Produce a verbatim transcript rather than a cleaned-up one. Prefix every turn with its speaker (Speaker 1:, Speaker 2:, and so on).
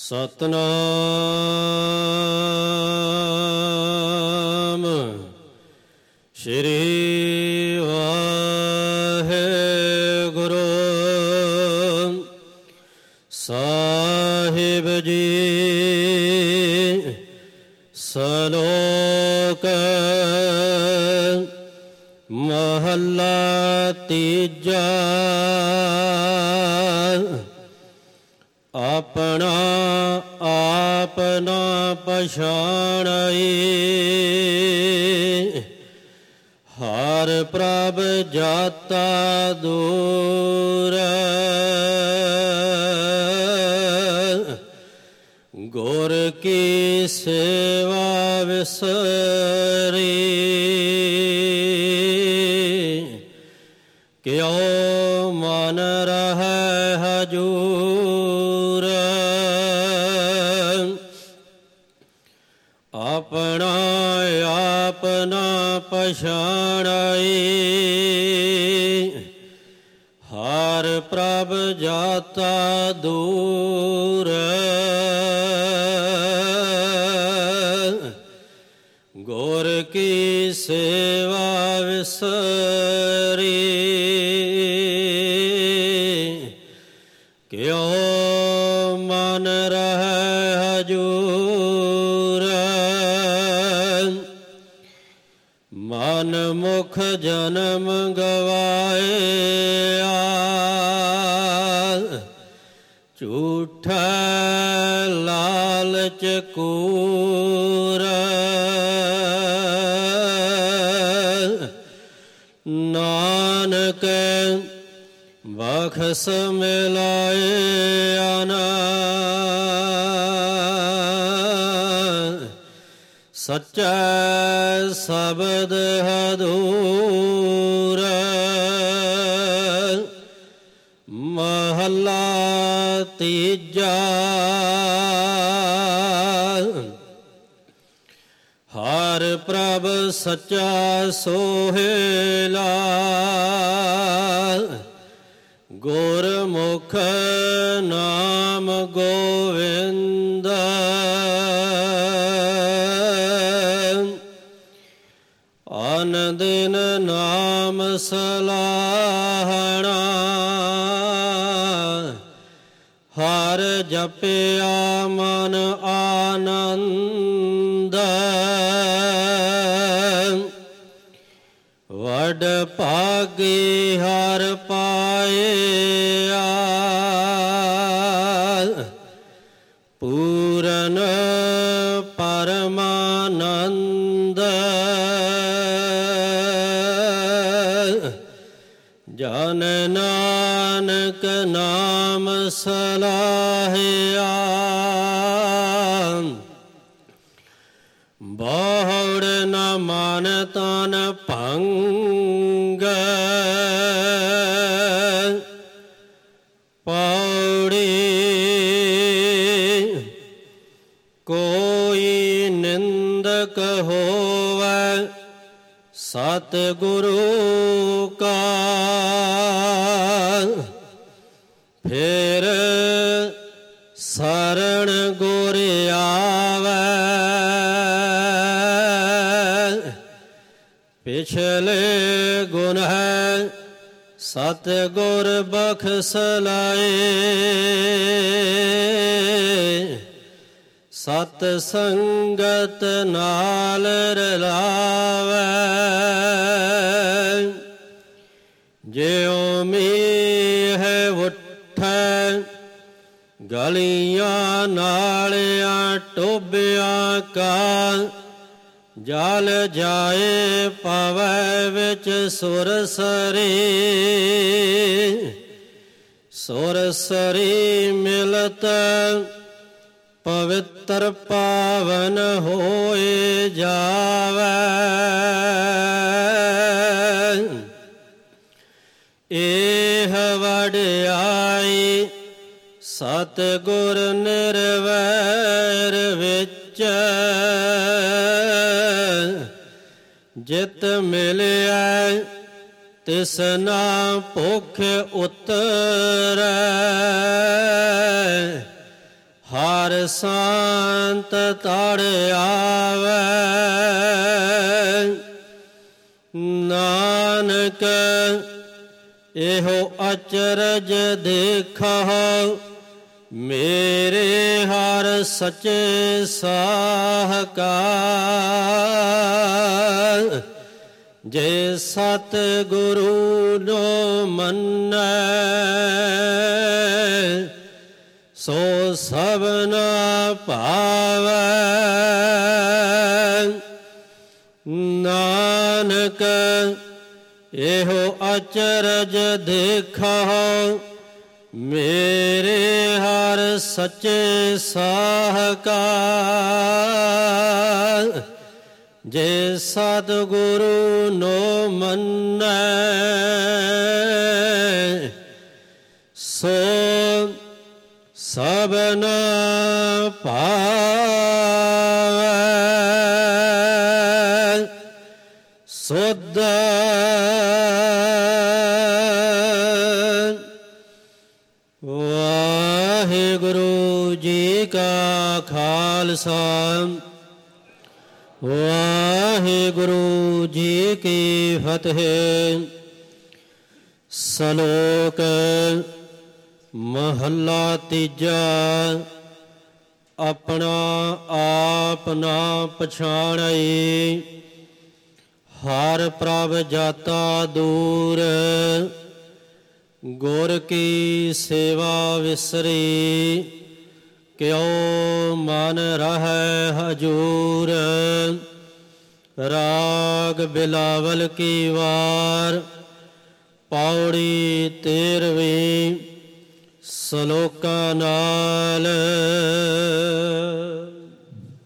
Speaker 1: ਸਤਿਨਾਮ ਸ਼੍ਰੀ ਵਾਹਿਗੁਰੂ ਸਾਹਿਬ ਜੀ। ਸਲੋਕ ਮਹੱਲਾ ਤੀਜਾ। ਆਪਣਾ ਆਪ ਨਾ ਪਛਾਣਈ, ਹਰਿ ਪ੍ਰਭ ਜਾਤਾ ਦੂਰ। ਗੁਰ ਕੀ ਸੇਵਾ ਵਿਸਰੀ, ਕਿਉ ਮਨ ਰਹੈ ਹਜੂਰ। ਆਪਣਾ ਆਪ ਨਾ ਪਛਾਣਈ, ਹਰਿ ਪ੍ਰਭ ਜਾਤਾ ਦੂਰ। ਗੁਰ ਕੀ ਸੇਵਾ ਵਿਸਰੀ, ਕਿਉ ਮਨ ਰਹੈ ਹਜੂਰ। ਮਨ ਮੁਖ ਜਨਮ ਗਵਾਇਆ, ਝੂਠਾ ਲਾਲਚ ਕੂਰ। ਨਾਨਕ ਬਖਸ਼ ਮਿਲਾਇਆ ਨਾ, ਸੱਚਾ ਸ਼ਬਦ ਹਦੂਰ। ਮਹੱਲਾ ਤੀਜਾ। ਹਰਿ ਪ੍ਰਭ ਸੱਚਾ ਸੋਹੇਲਾ, ਗੁਰਮੁਖ ਨਾਮ ਗੋਵਿੰਦ। ਅਨ ਦਿਨ ਨਾਮ ਸਲਾਹਣਾ, ਹਰਿ ਜਪਿਆ ਮਨ ਆਨੰਦ। ਵਡ ਭਾਗੀ ਹਰਿ ਪਾਇਆ, ਪੂਰਨ ਪਰਮਾਨੰਦ। ਜਨ ਨਾਨਕ ਨਾਮ ਸਲਾਹਿਆ, ਬਹੁੜ ਨ ਮਨ ਤਨ ਭੰਗ। ਪੌੜੀ ਕੋਈ ਨਿੰਦਕ ਹੋਵੈ, ਸਤਿਗੁਰੂ ਕਾ ਫਿਰ ਸਰਣ ਗੁਰ ਆਵੈ। ਪਿਛਲੇ ਗੁਨਾਹ ਸਤਿਗੁਰ ਬਖਸ਼ ਲਾਏ, ਸਤ ਸੰਗਤ ਨਾਲ ਰਲਾਵੈ। ਜਿਉ ਮੀਂਹ ਉੱਠੈ ਗਲੀਆਂ ਨਾਲਿਆਂ ਟੋਭਿਆਂ ਕਾ, ਜਲ ਜਾਏ ਪਵੈ ਵਿੱਚ ਸੁਰਸਰੀ। ਸੁਰਸਰੀ ਮਿਲਤ ਪਵਿੱਤਰ ਪਾਵਨ ਹੋਏ ਜਾਵੈ। ਇਹ ਵਡਿਆਈ ਸਤਿਗੁਰ ਨਿਰਵੈਰ ਵਿੱਚ, ਜਿਤ ਮਿਲਿਆ ਤਿਸ ਨਾ ਭੁਖ ਉਤਰੈ। ਹਰ ਸੰਤ ਤੜ ਆਵੈ, ਨਾਨਕ ਇਹੋ ਅਚਰਜ ਦੇਖਹੁ, ਮੇਰੇ ਹਰ ਸੱਚੇ ਸਾਹਕਾਰ। ਜੇ ਸਤ ਗੁਰੂ ਨੋ ਮੰਨੈ, ਸੋ ਸਭਨਾ ਭਾਵੈ। ਨਾਨਕ ਇਹੋ ਅਚਰਜ ਦੇਖਹੁ, ਮੇਰੇ ਹਰ ਸੱਚੇ ਸਾਹਕਾਰ। ਜੇ ਸਤਿਗੁਰੂ ਨੋ ਮੰਨੈ, ਸੋ ਸਭਨਾ ਭਾਵੈ। ਸੁਧ ਵਾਹਿਗੁਰੂ ਜੀ ਕਾ ਖਾਲਸਾ, ਵਾਹਿਗੁਰੂ ਜੀ ਕੀ ਫਤਿਹ। ਸ਼ਲੋਕ ਮਹੱਲਾ ਤੀਜਾ। ਆਪਣਾ ਆਪ ਨਾ ਪਛਾਣਈ, ਹਰ ਪ੍ਰਭ ਜਾਤਾ ਦੂਰ। ਗੁਰ ਕੀ ਸੇਵਾ ਵਿਸਰੀ, ਕਿਉ ਮਨ ਰਹੈ ਹਜੂਰ। ਰਾਗ ਬਿਲਾਵਲ ਕੀ ਵਾਰ, ਪੌੜੀ ਤੇਰਵੀਂ। ਸ਼ਲੋਕਾਂ ਨਾਲ